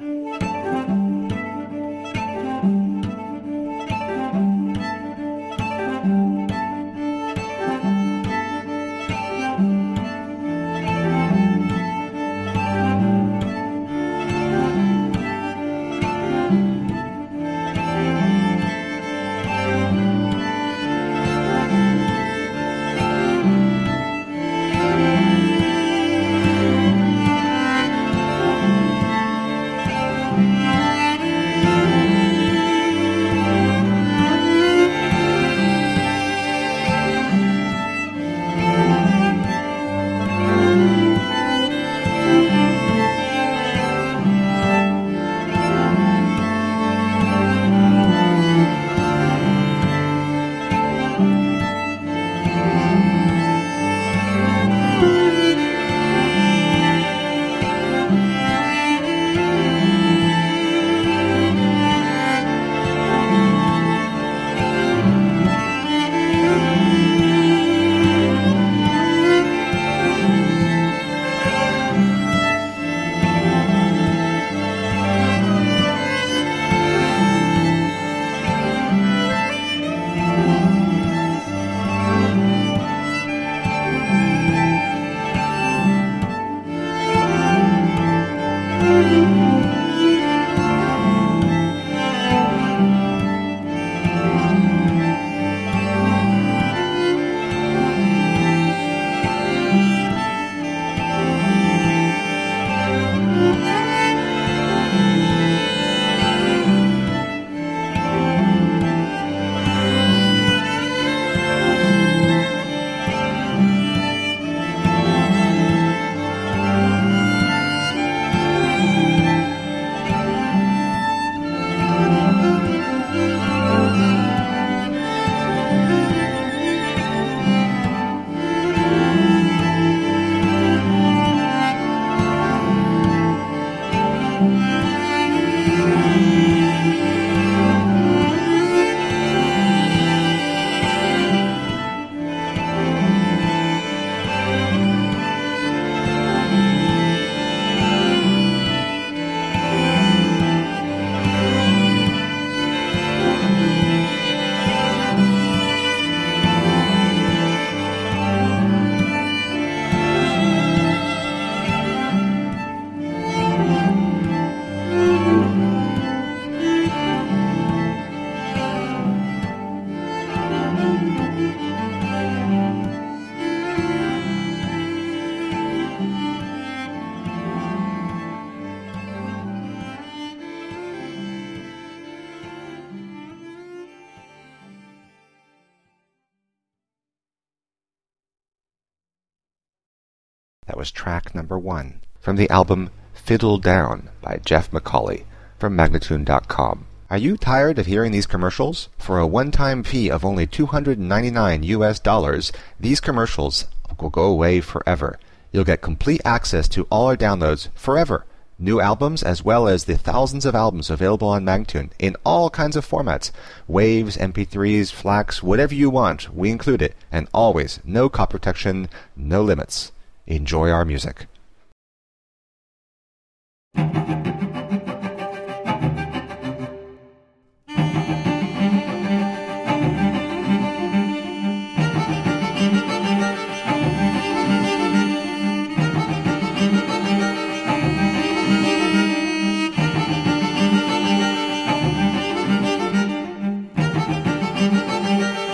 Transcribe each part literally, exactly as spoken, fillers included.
That was track number one from the album Fiddle Down by Jeff McCauley from Magnatune dot com. Are you tired of hearing these commercials? For a one-time fee of only two hundred ninety-nine U S dollars, these commercials will go away forever. You'll get complete access to all our downloads forever. New albums as well as the thousands of albums available on Magnatune in all kinds of formats. Waves, M P threes, FLACs, whatever you want, we include it. And always, no copy protection, no limits. Enjoy our music.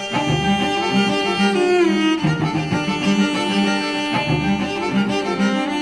Thank you.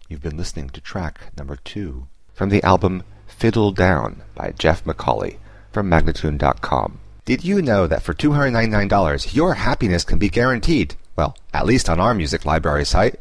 You've been listening to track number two from the album Fiddle Down by Jeff McCauley from Magnatune dot com. Did you know that for two hundred ninety-nine dollars your happiness can be guaranteed? Well, at least on our music library site.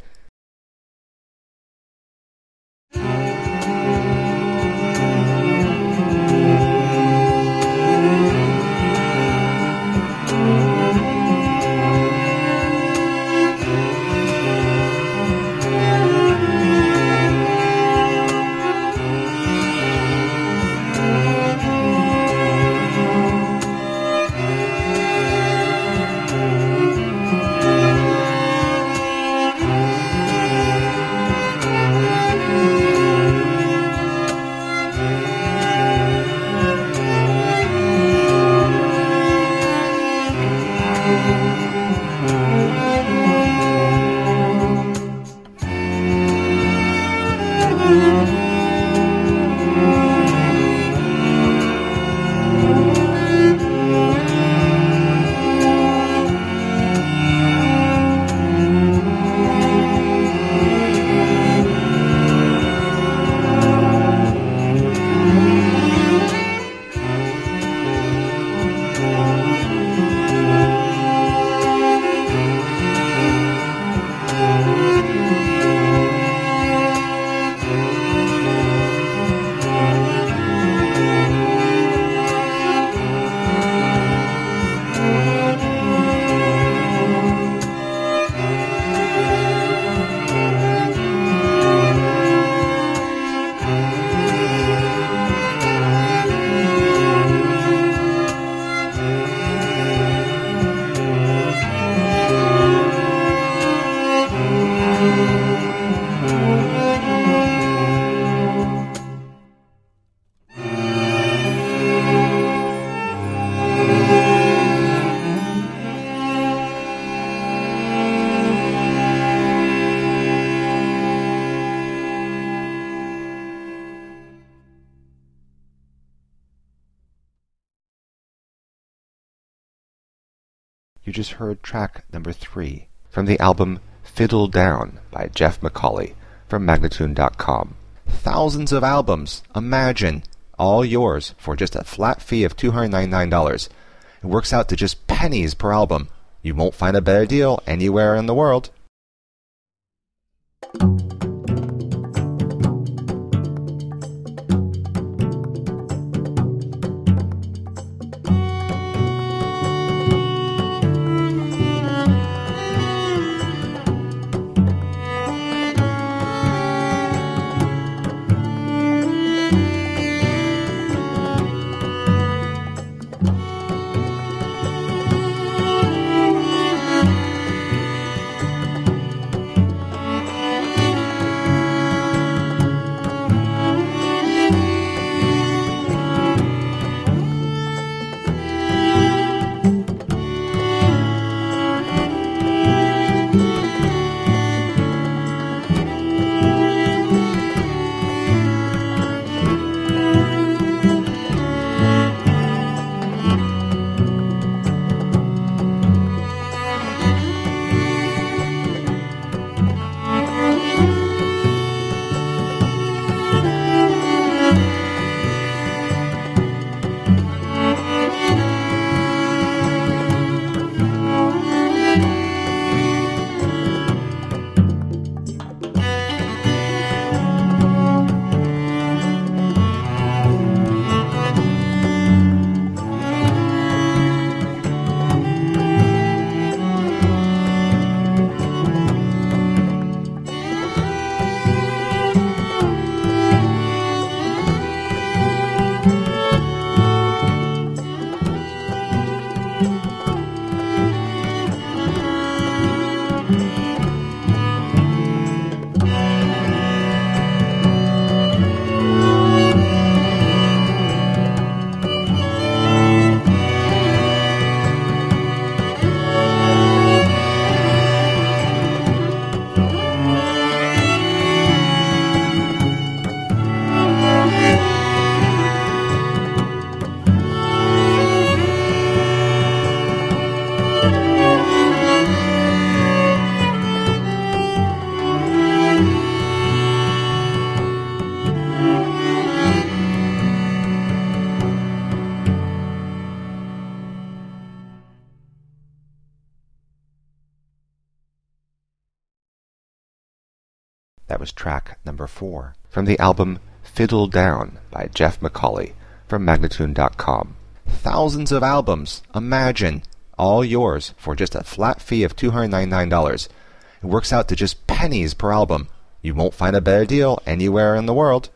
You just heard track number three from the album Fiddle Down by Jeff McCauley from Magnatune dot com. Thousands of albums, imagine, all yours for just a flat fee of two hundred ninety-nine dollars. It works out to just pennies per album. You won't find a better deal anywhere in the world. That was track number four from the album Fiddle Down by Jeff McCauley from Magnatune dot com. Thousands of albums, imagine, all yours for just a flat fee of two hundred ninety-nine dollars. It works out to just pennies per album. You won't find a better deal anywhere in the world.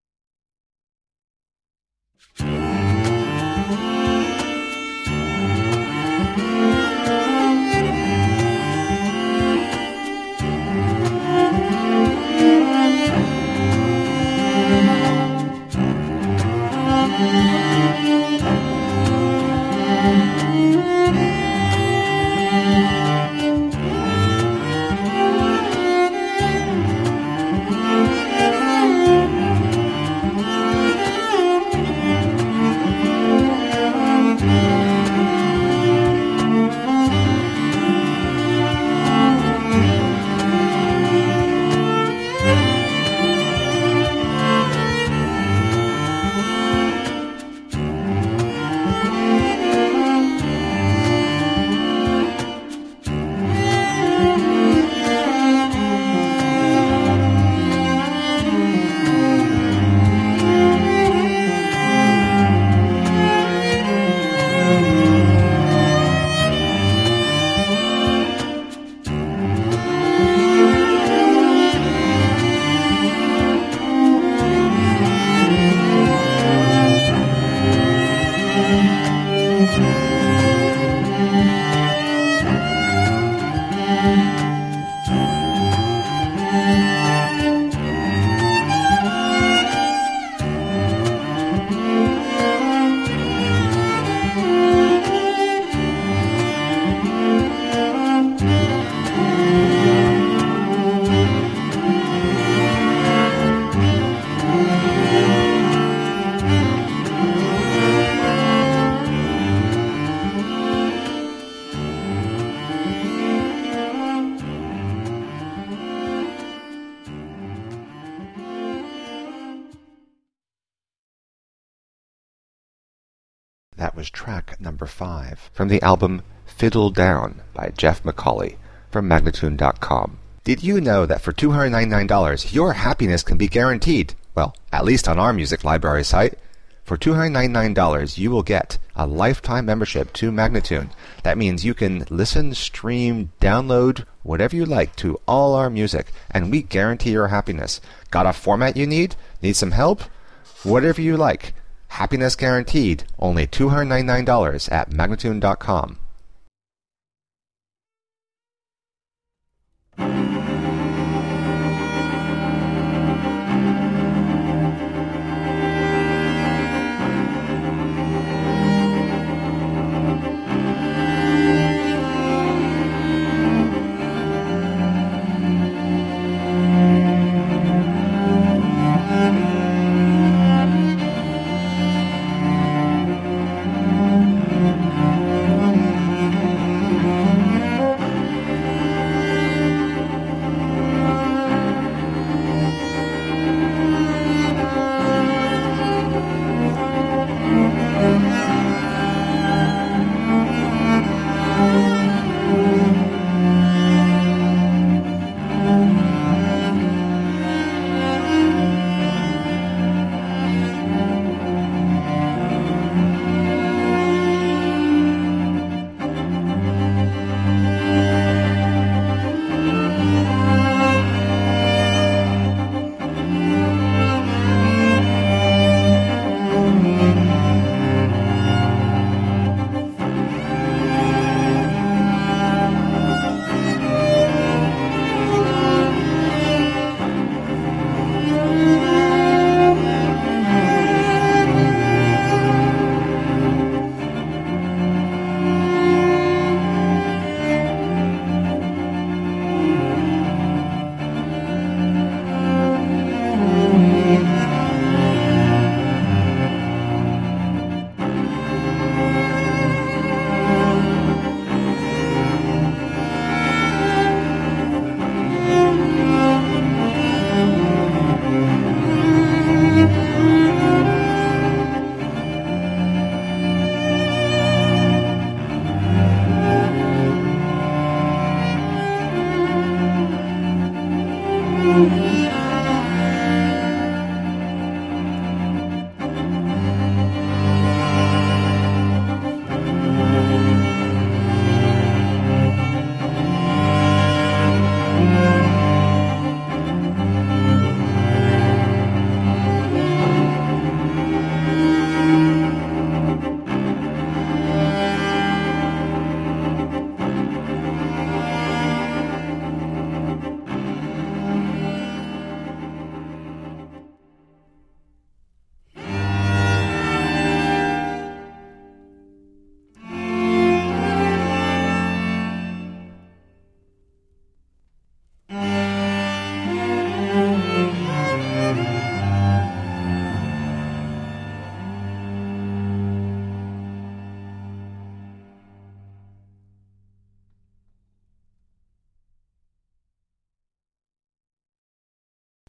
That was track number five from the album Fiddle Down by Jeff McCauley from Magnatune dot com. Did you know that for two hundred ninety-nine dollars your happiness can be guaranteed? Well, at least on our music library site. For two hundred ninety-nine dollars you will get a lifetime membership to Magnatune. That means you can listen, stream, download, whatever you like to all our music, and we guarantee your happiness. Got a format you need? Need some help? Whatever you like. Happiness guaranteed, only two hundred ninety-nine dollars at Magnatune dot com.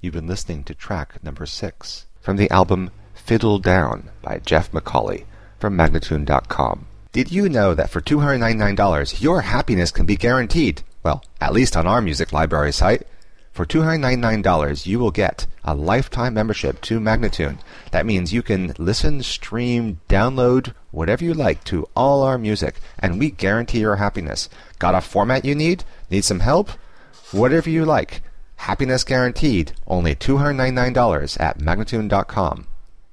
You've been listening to track number six from the album Fiddle Down by Jeff McCauley from Magnatune dot com. Did you know that for two hundred ninety-nine dollars your happiness can be guaranteed? Well, at least on our music library site. For two hundred ninety-nine dollars you will get a lifetime membership to Magnatune. That means you can listen, stream, download, whatever you like to all our music, and we guarantee your happiness. Got a format you need? Need some help? Whatever you like. Happiness guaranteed. Only two hundred ninety-nine dollars at Magnatune dot com.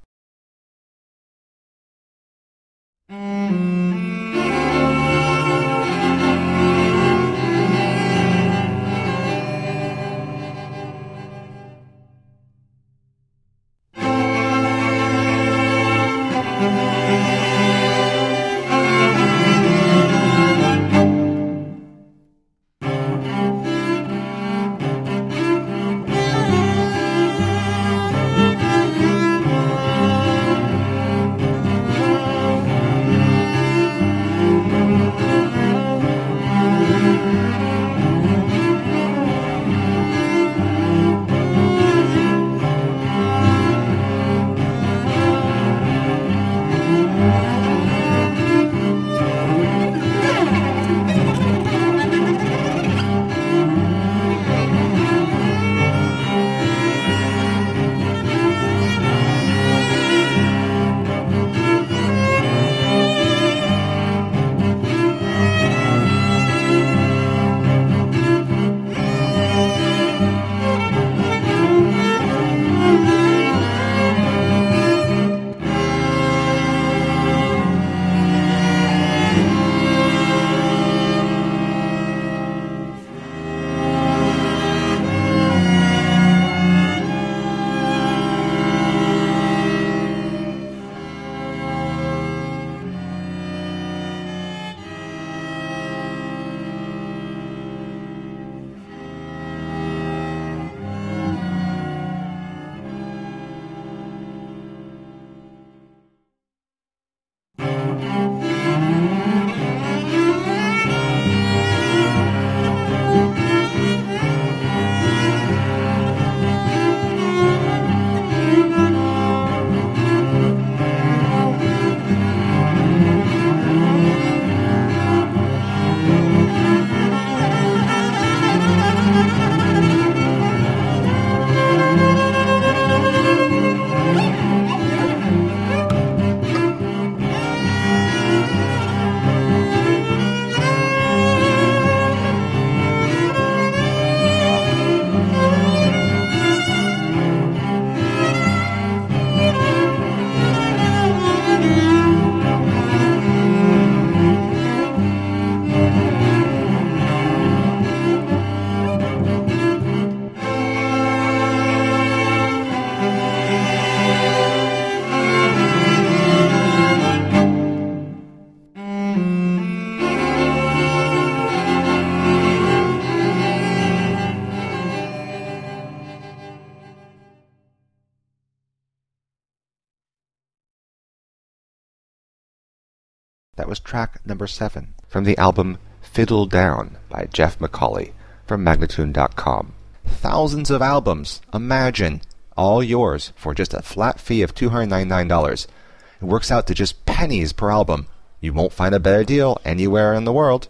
That was track number seven from the album Fiddle Down by Jeff McCauley from Magnatune dot com. Thousands of albums, imagine, all yours for just a flat fee of two hundred ninety-nine dollars. It works out to just pennies per album. You won't find a better deal anywhere in the world.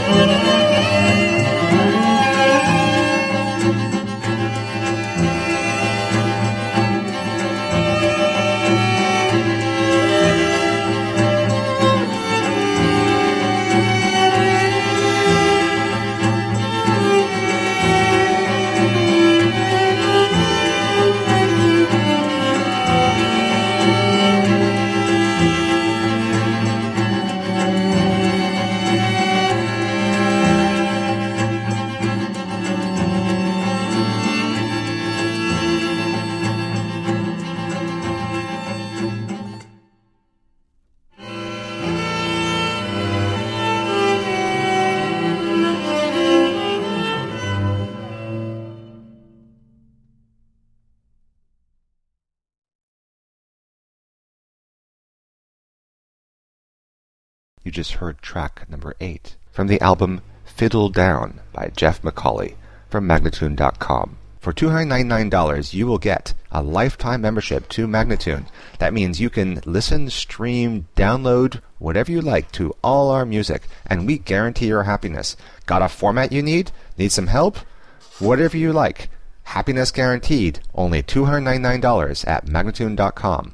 You just heard track number eight from the album Fiddle Down by Jeff McCauley from Magnatune dot com. For two hundred ninety-nine dollars, you will get a lifetime membership to Magnatune. That means you can listen, stream, download, whatever you like to all our music, and we guarantee your happiness. Got a format you need? Need some help? Whatever you like. Happiness guaranteed. Only two hundred ninety-nine dollars at Magnatune dot com.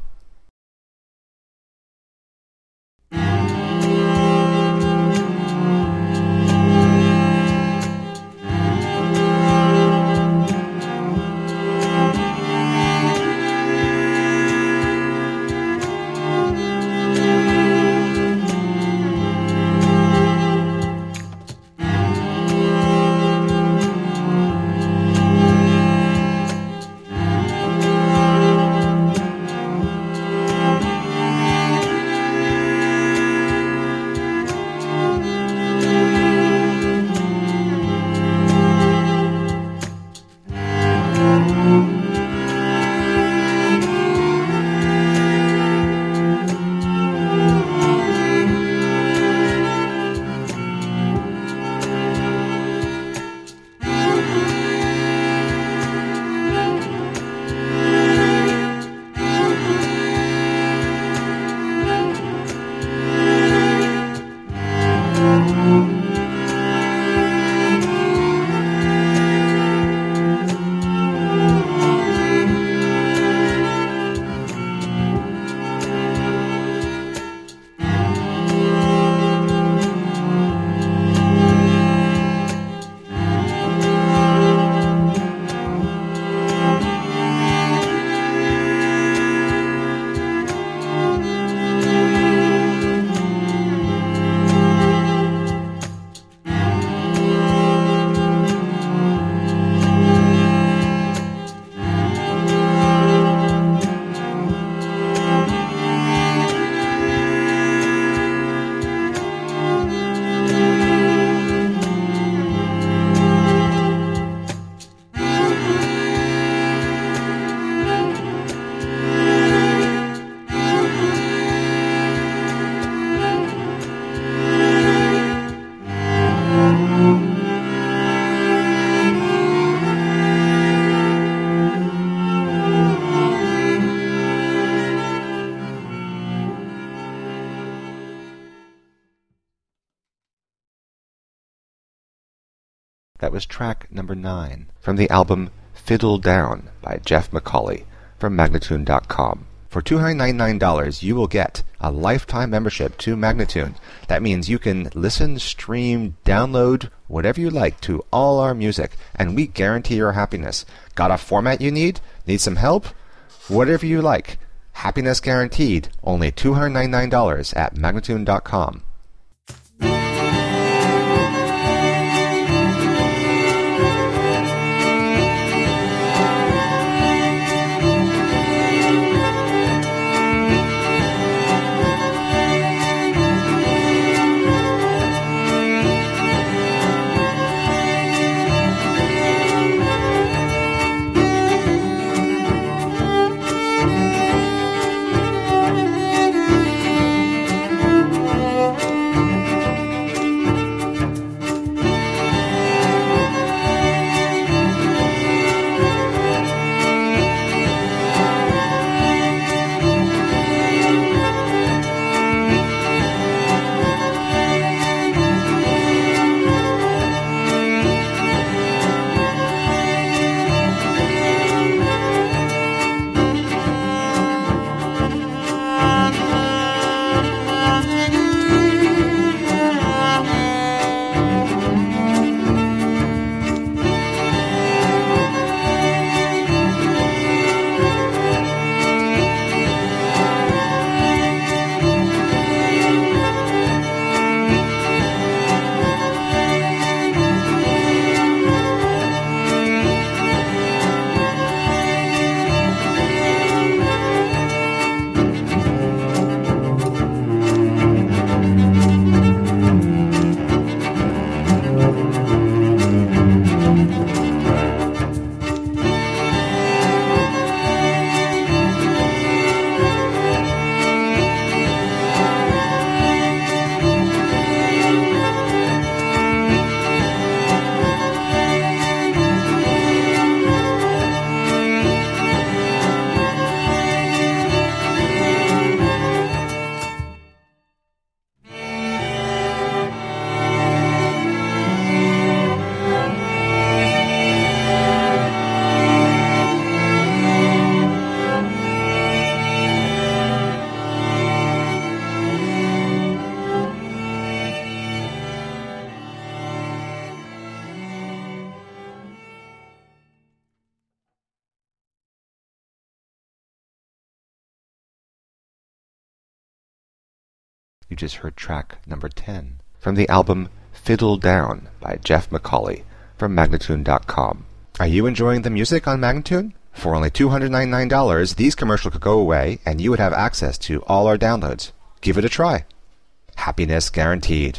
That was track number nine from the album Fiddle Down by Jeff McCauley from Magnatune dot com. For two hundred ninety-nine dollars, you will get a lifetime membership to Magnatune. That means you can listen, stream, download, whatever you like to all our music, and we guarantee your happiness. Got a format you need? Need some help? Whatever you like. Happiness guaranteed. Only two hundred ninety-nine dollars at Magnatune dot com. You just heard track number ten from the album Fiddle Down by Jeff McCauley from Magnatune dot com. Are you enjoying the music on Magnatune? For only two hundred ninety-nine dollars, these commercials could go away and you would have access to all our downloads. Give it a try. Happiness guaranteed.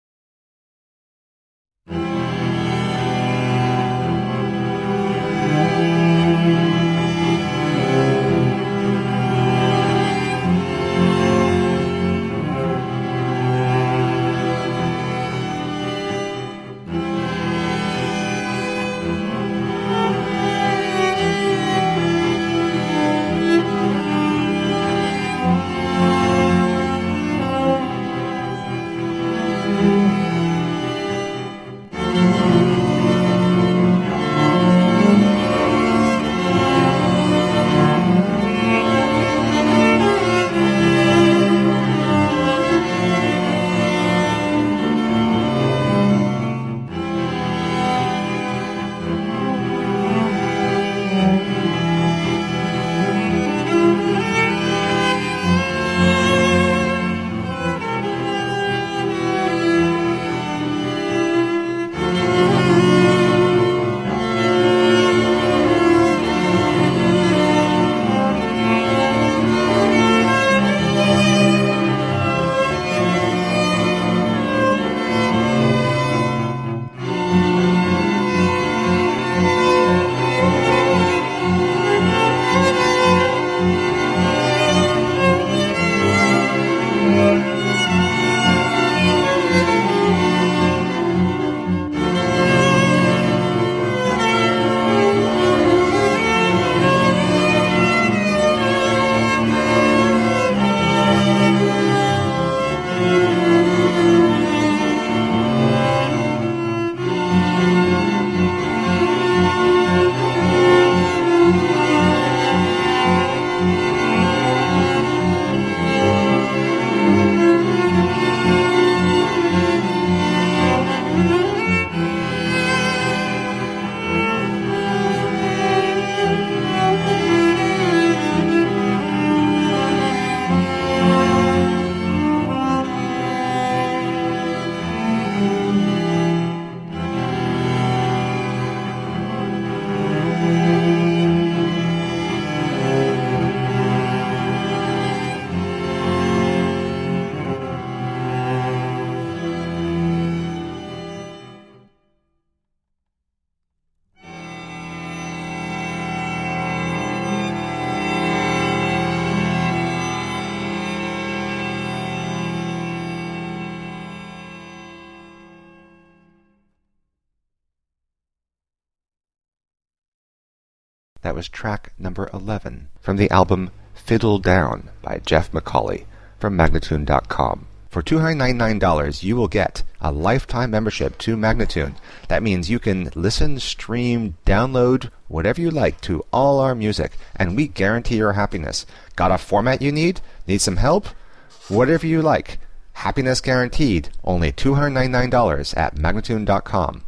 That was track number eleven from the album Fiddle Down by Jeff McCauley from Magnatune dot com. For two hundred ninety-nine dollars, you will get a lifetime membership to Magnatune. That means you can listen, stream, download, whatever you like to all our music, and we guarantee your happiness. Got a format you need? Need some help? Whatever you like. Happiness guaranteed. Only two hundred ninety-nine dollars at Magnatune dot com.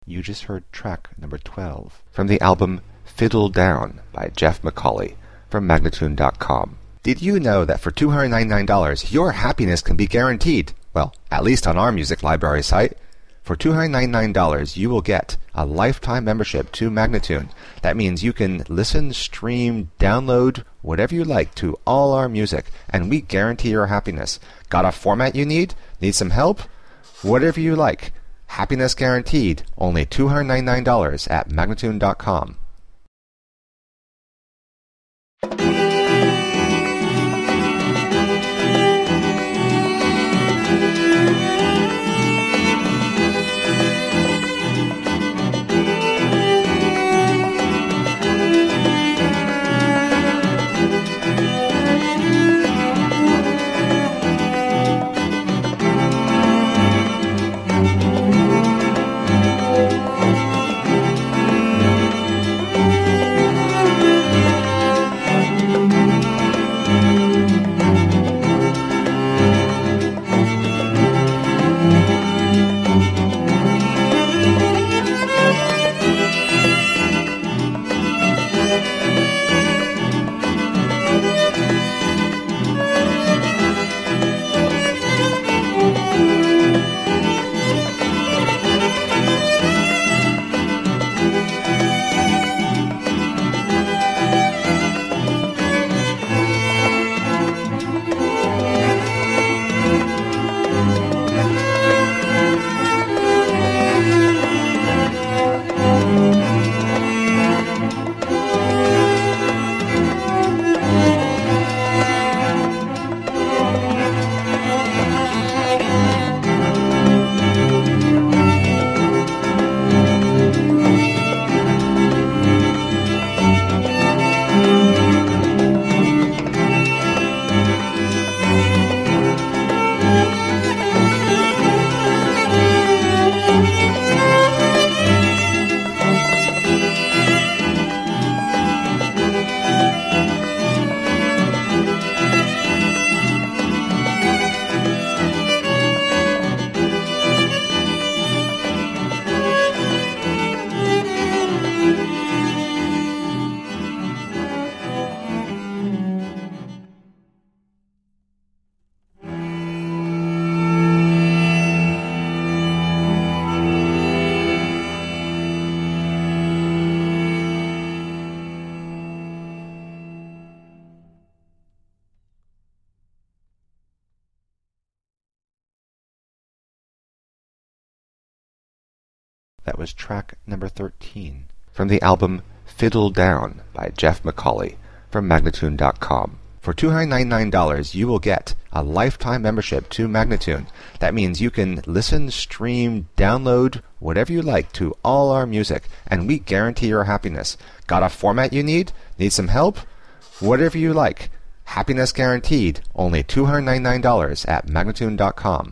You just heard track number twelve from the album Fiddle Down by Jeff McCauley from Magnatune dot com. Did you know that for two hundred ninety-nine dollars your happiness can be guaranteed? Well, at least on our music library site. For two hundred ninety-nine dollars you will get a lifetime membership to Magnatune. That means you can listen, stream, download, whatever you like to all our music, and we guarantee your happiness. Got a format you need? Need some help? Whatever you like. Happiness guaranteed, only two hundred ninety-nine dollars at Magnatune dot com. That was track number thirteen from the album Fiddle Down by Jeff McCauley from Magnatune dot com. For two hundred ninety-nine dollars you will get a lifetime membership to Magnatune. That means you can listen, stream, download, whatever you like to all our music, and we guarantee your happiness. Got a format you need? Need some help? Whatever you like. Happiness guaranteed, only two hundred ninety-nine dollars at Magnatune dot com.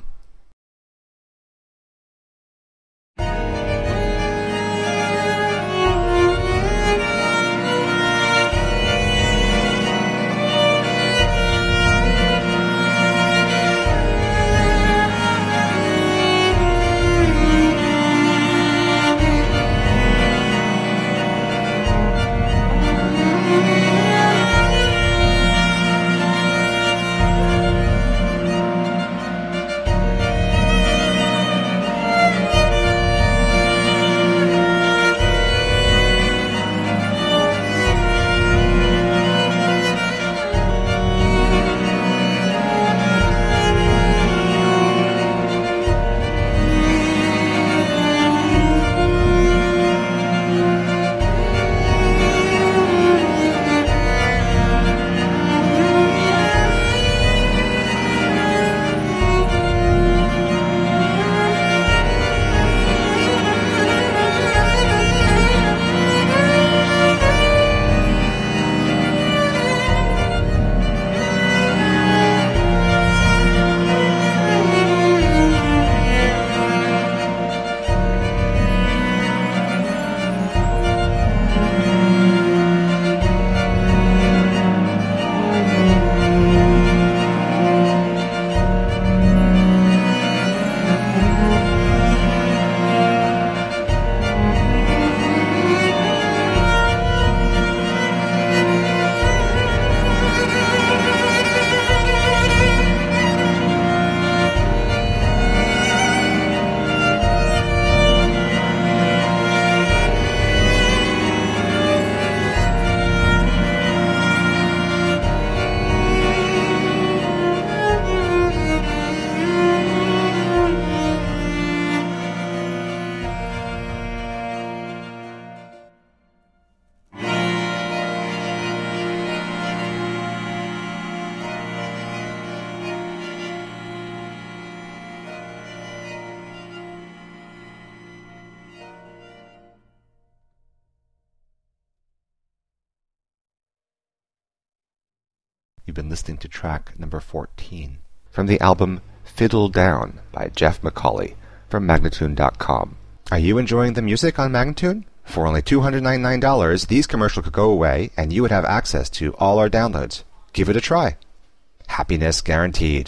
You've been listening to track number fourteen from the album Fiddle Down by Jeff McCauley from Magnatune dot com. Are you enjoying the music on Magnatune? For only two hundred ninety-nine dollars, these commercials could go away and you would have access to all our downloads. Give it a try. Happiness guaranteed.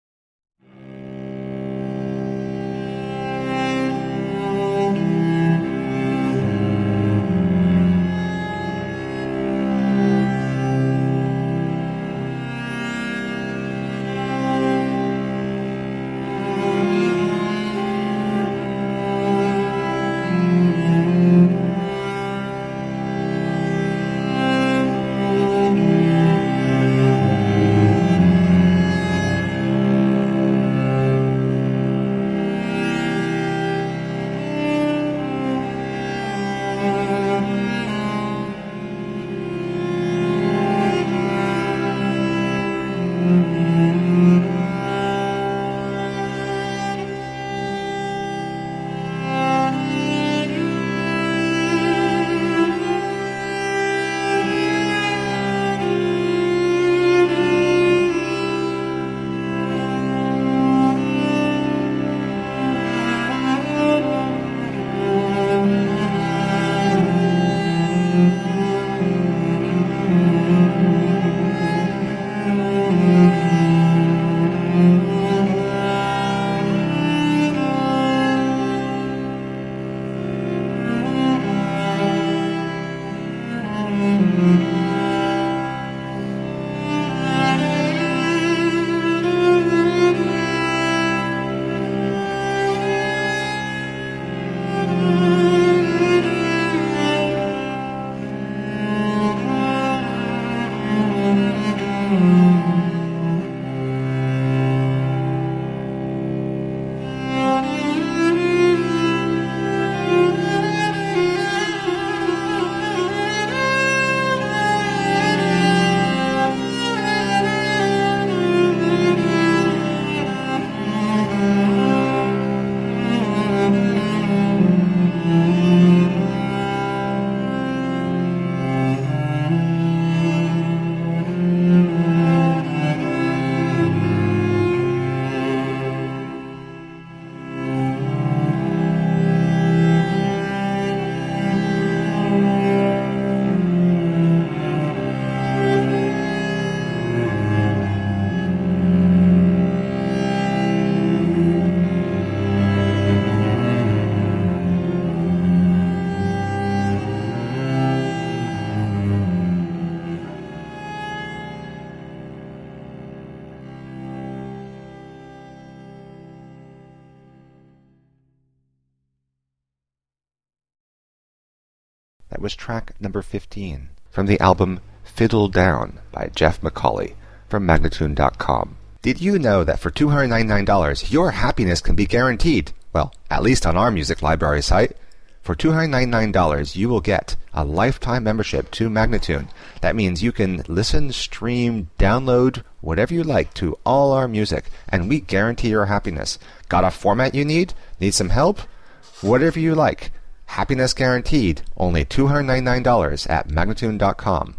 That was track number fifteen from the album Fiddle Down by Jeff McCauley from Magnatune dot com. Did you know that for two hundred ninety-nine dollars your happiness can be guaranteed? Well, at least on our music library site. For two hundred ninety-nine dollars you will get a lifetime membership to Magnatune. That means you can listen, stream, download, whatever you like to all our music, and we guarantee your happiness. Got a format you need? Need some help? Whatever you like. Happiness guaranteed. Only two hundred ninety-nine dollars at Magnatune dot com.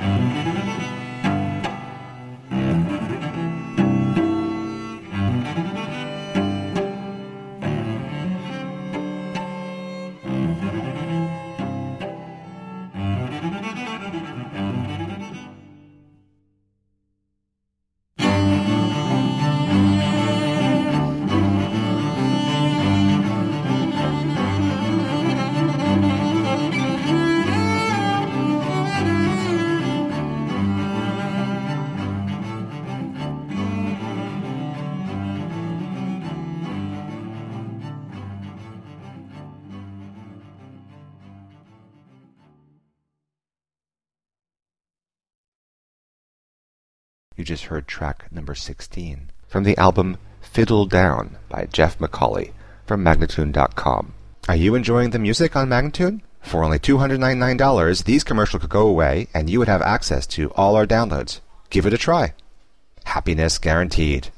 You just heard track number sixteen from the album Fiddle Down by Jeff McCauley from Magnatune dot com. Are you enjoying the music on Magnatune? For only two hundred ninety-nine dollars, these commercials could go away and you would have access to all our downloads. Give it a try. Happiness guaranteed.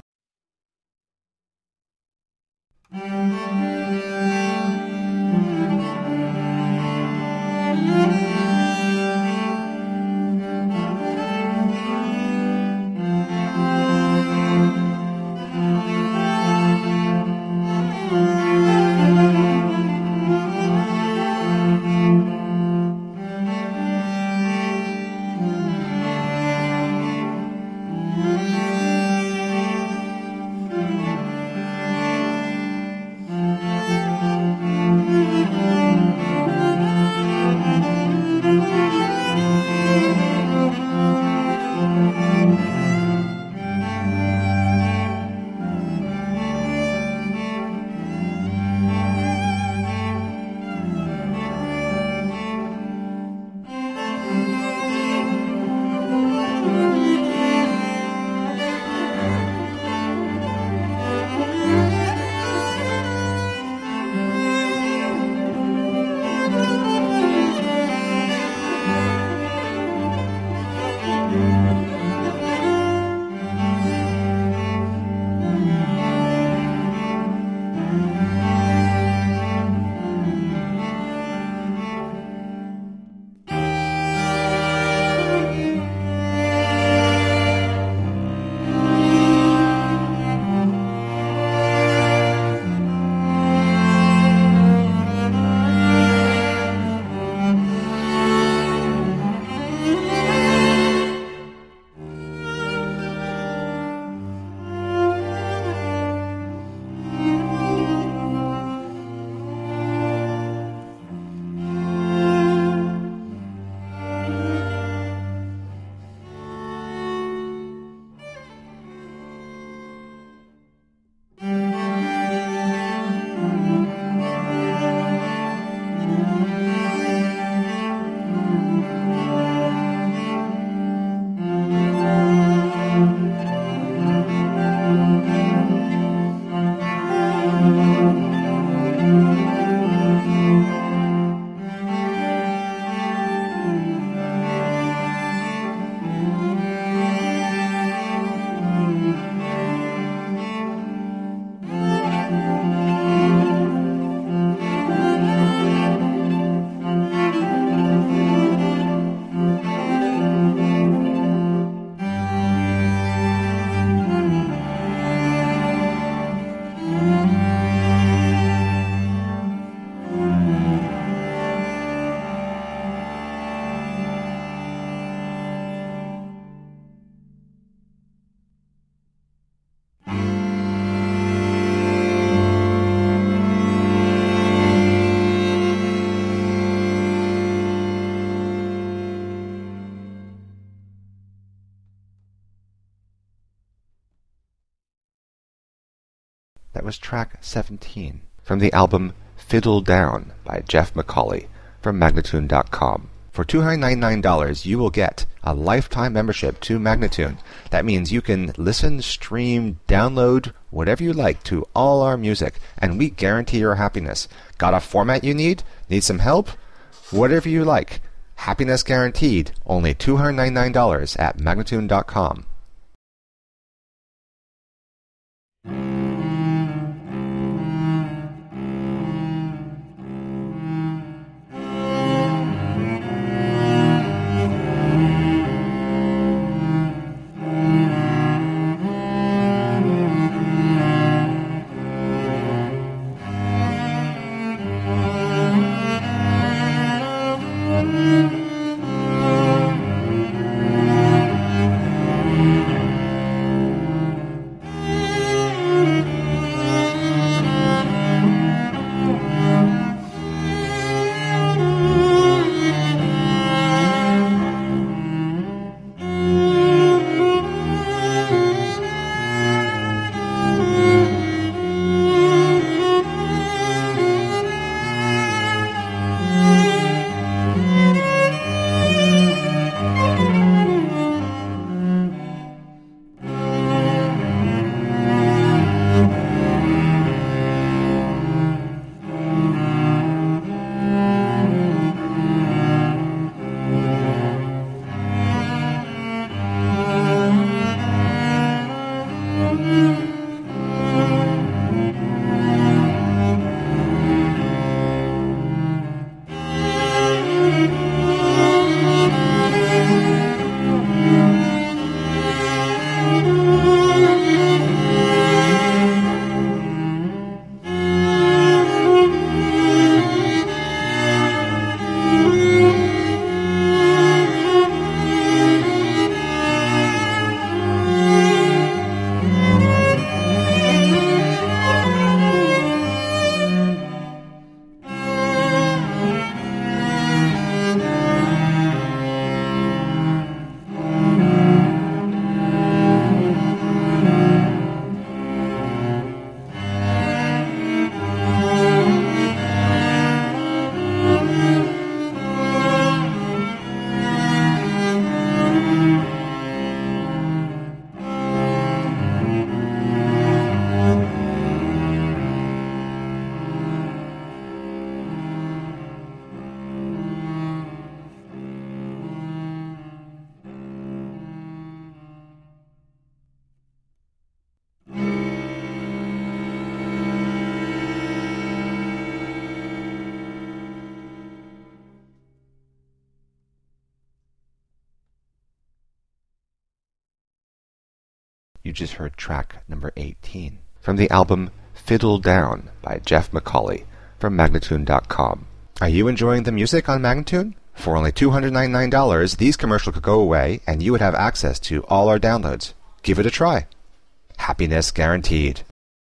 That was track seventeen from the album Fiddle Down by Jeff McCauley from Magnatune dot com. For two hundred ninety-nine dollars, you will get a lifetime membership to Magnatune. That means you can listen, stream, download, whatever you like to all our music, and we guarantee your happiness. Got a format you need? Need some help? Whatever you like. Happiness guaranteed. Only two hundred ninety-nine dollars at Magnatune dot com. You just heard track number eighteen from the album Fiddle Down by Jeff McCauley from Magnatune dot com. Are you enjoying the music on Magnatune? For only two hundred ninety-nine dollars, these commercials could go away and you would have access to all our downloads. Give it a try. Happiness guaranteed.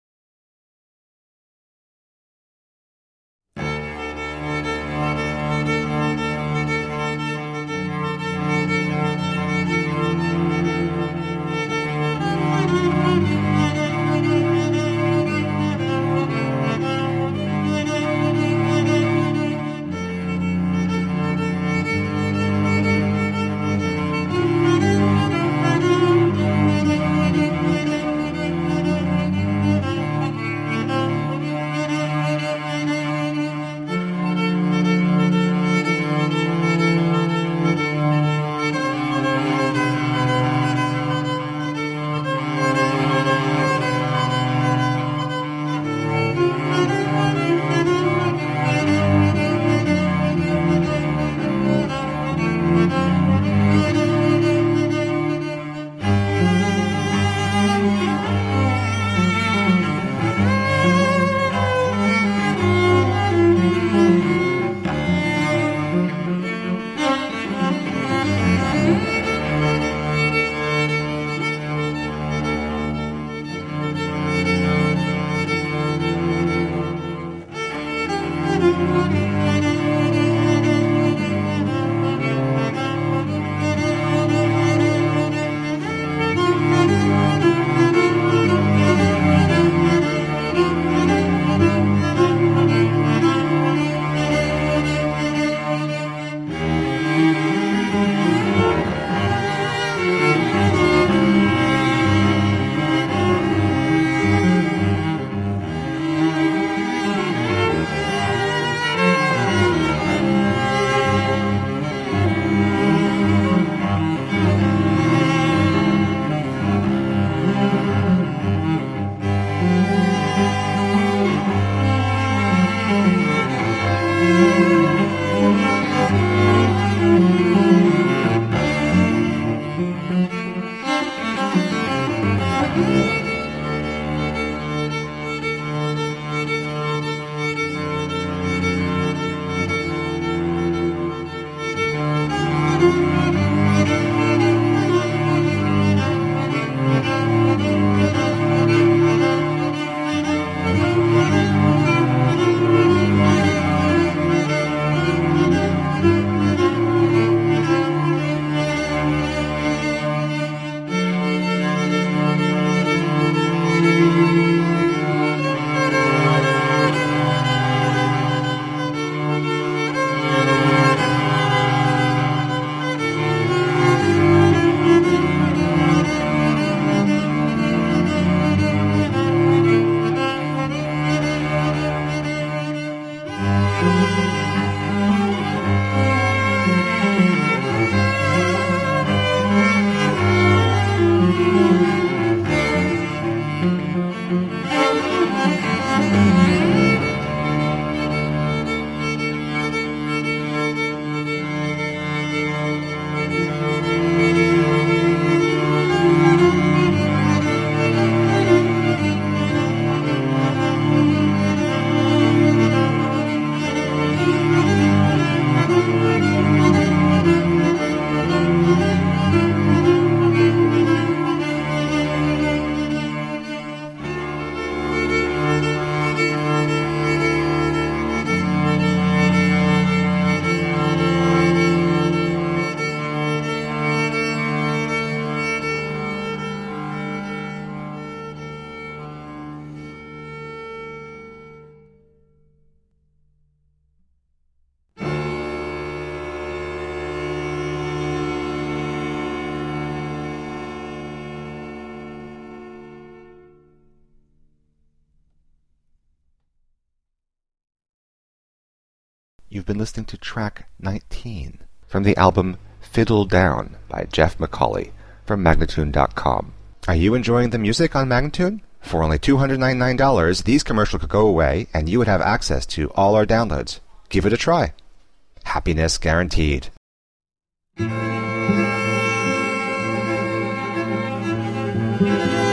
You've been listening to track nineteen from the album Fiddle Down by Jeff McCauley from Magnatune dot com. Are you enjoying the music on Magnatune? For only two hundred ninety-nine dollars, these commercials could go away and you would have access to all our downloads. Give it a try. Happiness guaranteed. Thank you.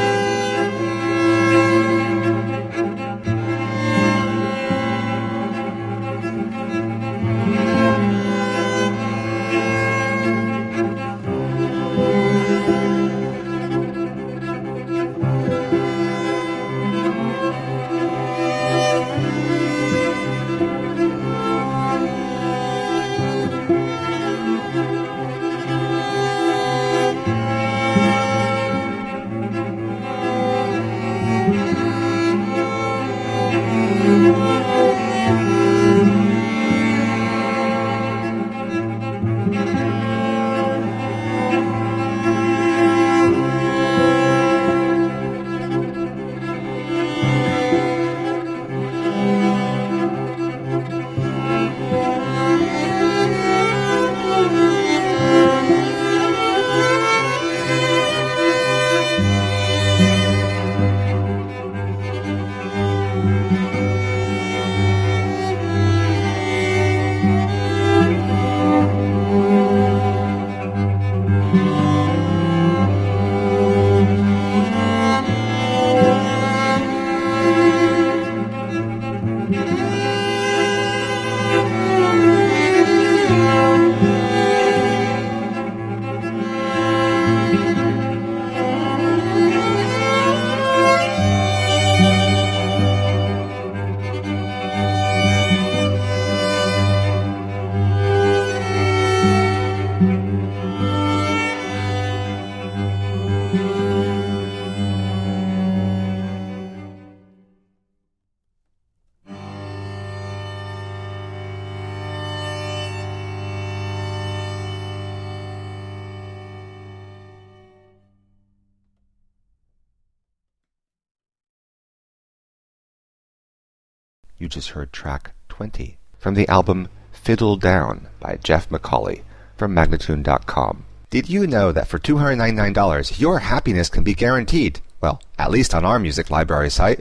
You just heard track twenty from the album Fiddle Down by Jeff McCauley from Magnatune dot com. Did you know that for two hundred ninety-nine dollars your happiness can be guaranteed? Well, at least on our music library site.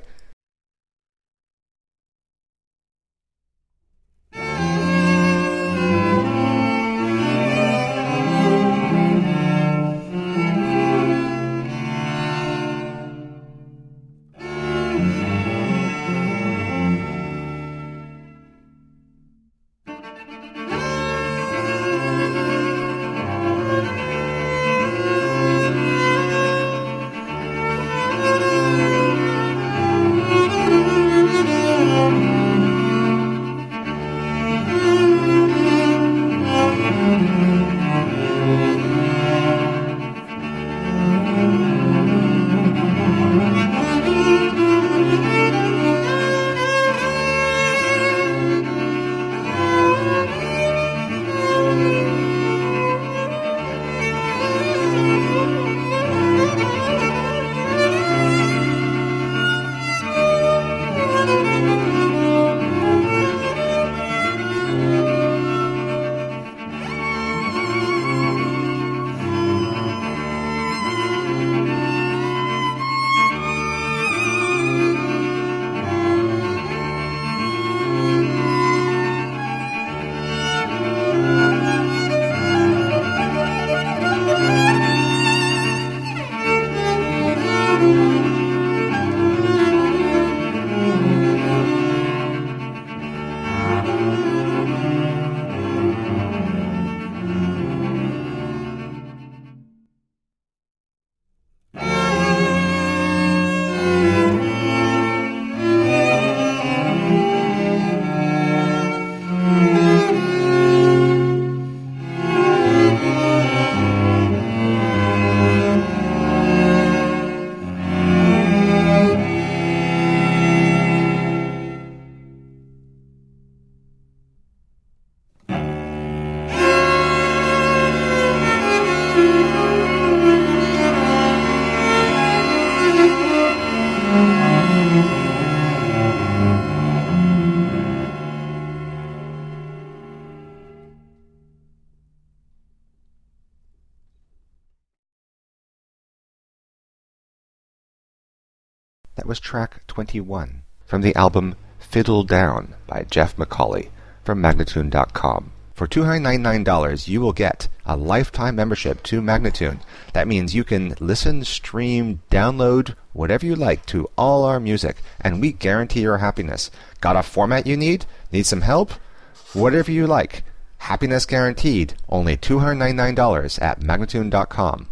That was track twenty-one from the album Fiddle Down by Jeff McCauley from Magnatune dot com. For two hundred ninety-nine dollars you will get a lifetime membership to Magnatune. That means you can listen, stream, download, whatever you like to all our music, and we guarantee your happiness. Got a format you need? Need some help? Whatever you like. Happiness guaranteed. Only two hundred ninety-nine dollars at Magnatune dot com.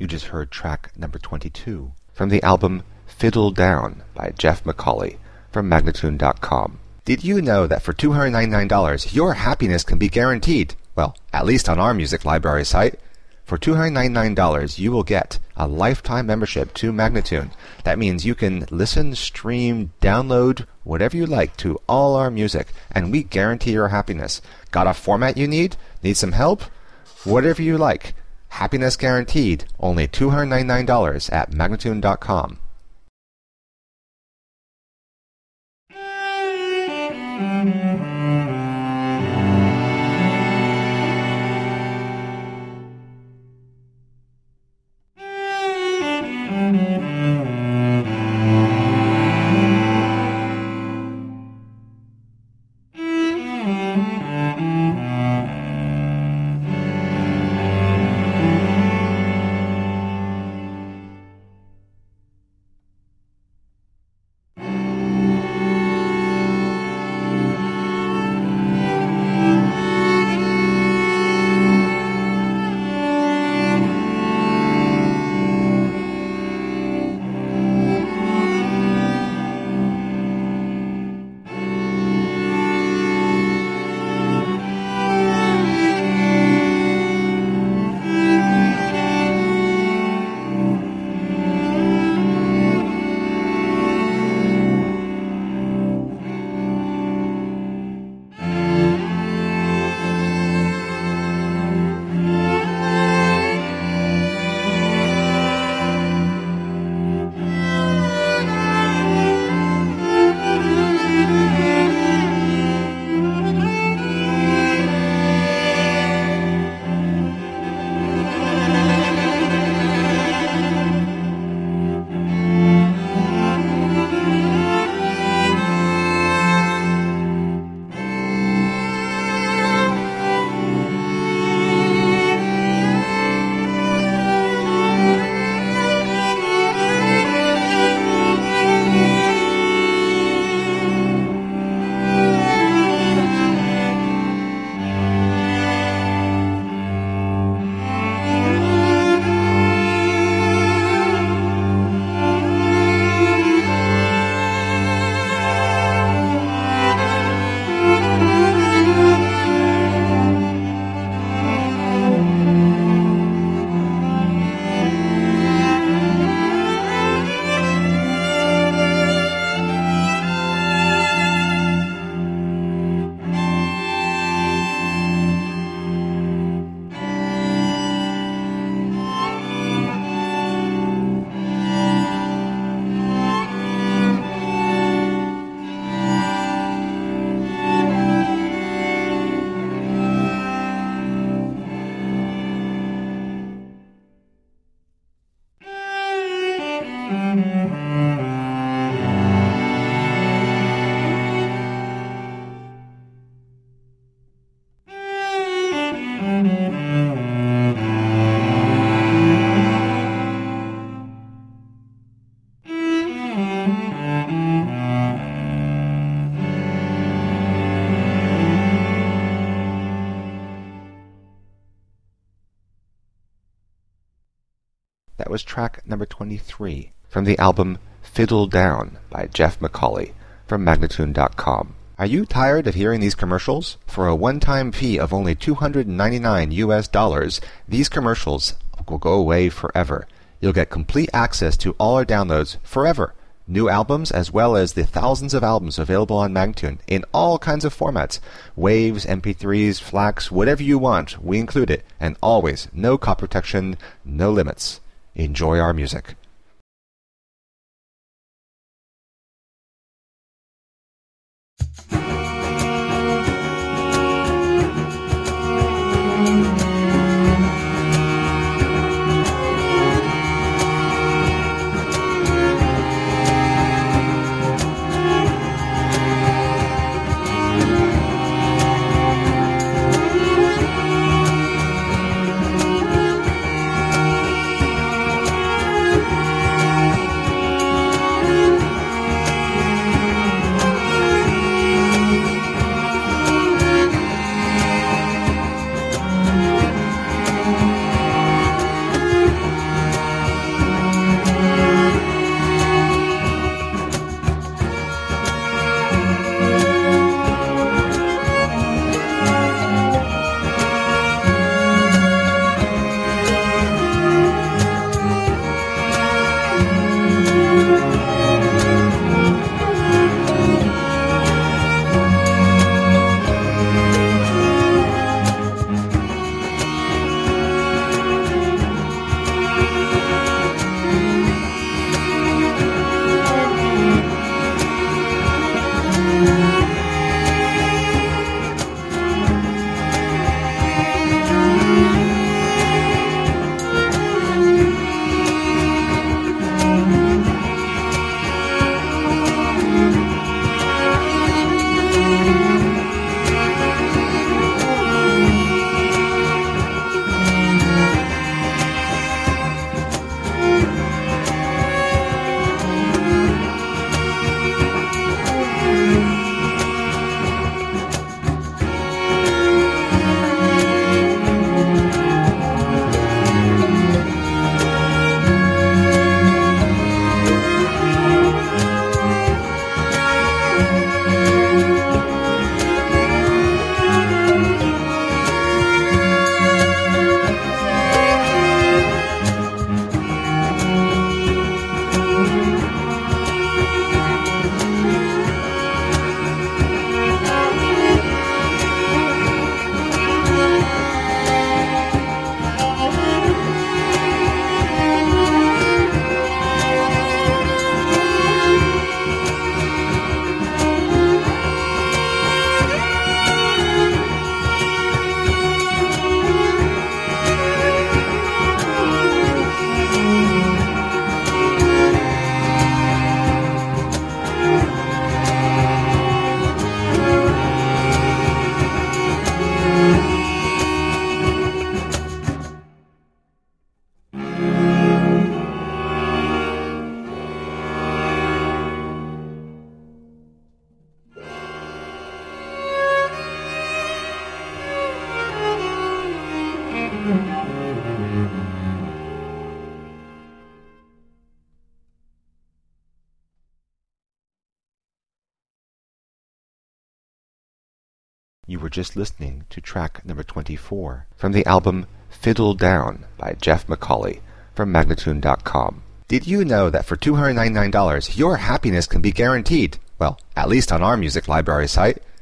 You just heard track number twenty-two from the album Fiddle Down by Jeff McCauley from Magnatune dot com. Did you know that for two hundred ninety-nine dollars your happiness can be guaranteed? Well, at least on our music library site. For two hundred ninety-nine dollars you will get a lifetime membership to Magnatune. That means you can listen, stream, download, whatever you like to all our music, and we guarantee your happiness. Got a format you need? Need some help? Whatever you like. Happiness guaranteed. Only two hundred ninety-nine dollars at Magnatune dot com. That was track number twenty-three from the album Fiddle Down by Jeff McCauley from Magnatune dot com. Are you tired of hearing these commercials? For a one-time fee of only two hundred ninety-nine U S dollars, these commercials will go away forever. You'll get complete access to all our downloads forever. New albums as well as the thousands of albums available on Magnatune in all kinds of formats. Waves, M P threes, FLACs, whatever you want, we include it. And always, no copy protection, no limits. Enjoy our music. You were just listening to track number twenty-four from the album Fiddle Down by Jeff McCauley from Magnatune dot com. Did you know that for two hundred ninety-nine dollars your happiness can be guaranteed? Well, at least on our music library site.